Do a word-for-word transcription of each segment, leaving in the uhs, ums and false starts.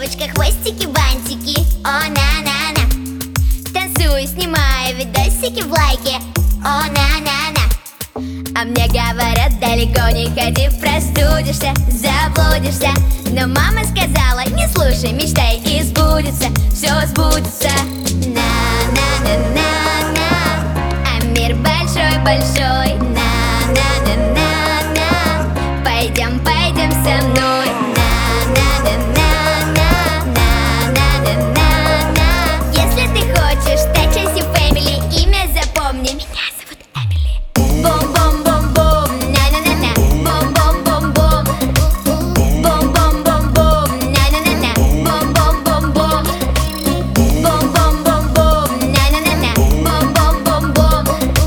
девочка, хвостики, бантики, о, на-на-на. Танцую, снимаю видосики в лайке, о, на-на-на. А мне говорят, далеко не ходи, простудишься, заблудишься. Но мама сказала, не слушай, мечтай и сбудется, все сбудется. На-на-на-на-на, а мир большой-большой. На-на-на-на-на, пойдем, пойдем со мной. На-на-на-на-на, на-на-на-на-на. Если ты хочешь стать частью Family, имя запомни, меня зовут Эмили. Бум-бум-бум-бум, на-на-на-на, бум-бум-бум-бум. Бум-бум-бум-бум, на-на-на-на, бум-бум-бум-бум. Бум-бум-бум-бум, на-на-на-на, бум-бум-бум-бум.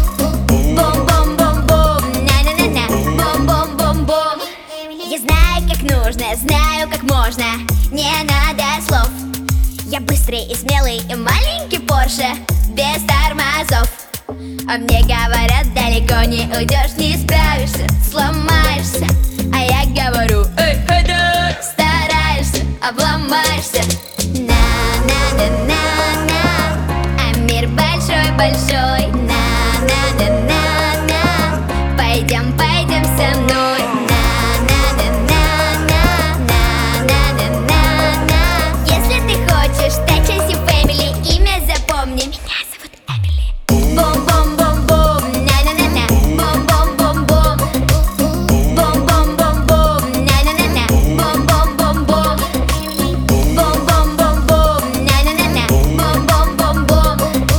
Бум-бум-бум-бум, на-на-на-на, бум-бум-бум-бум. Я знаю, как нужно, знаю, как можно, не надо слов. Я быстрый и смелый и маленький Порше, без тормозов. А мне говорят, далеко не уйдешь, не справишься, сломаешься. А я говорю, эй, хэдэ, стараешься, обломаешься. На-на-на-на-на, а мир большой-большой. На-на-на-на-на, пойдем, пойдем со мной. На-на-на-на-на, на-на-на-на-на. Если ты хочешь стать частью Family, имя запомни, меня зовут Эмили. Бум-бум-бум-бум, на-на-на-на, бум-бум-бум-бум. Бум-бум-бум-бум, на-на-на-на, бум-бум-бум-бум. Бум-бум-бум-бум, на-на-на-на, бум-бум-бум-бум.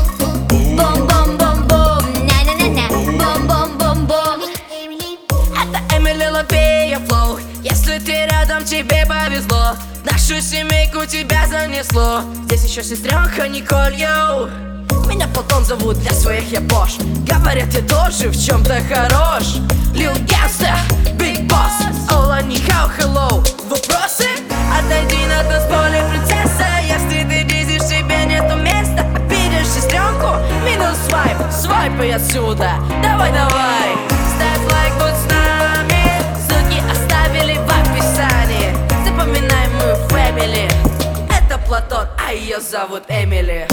Бум-бум-бум-бум, на-на-на-на, бум-бум-бум-бум. Это Эмили Лапея Флоу. Если ты рядом, тебе повезло. Нашу семейку тебя занесло. Здесь еще сестренка Николь, йоу. Меня Платон зовут, для своих я Бош. Говорят, ты тоже в чем-то хорош. Lil Gangsta, Big Boss, Ола, нихау, hello. Вопросы? Отойди на танцполе, принцесса. Если ты дизишь, себе нету места. Обидишь сестренку? Минус свайп, свайпай отсюда. Давай, давай. Ставь лайк, будь с нами. Ссылки оставили в описании. Запоминай мою Family. Это Платон, а ее зовут Эмили.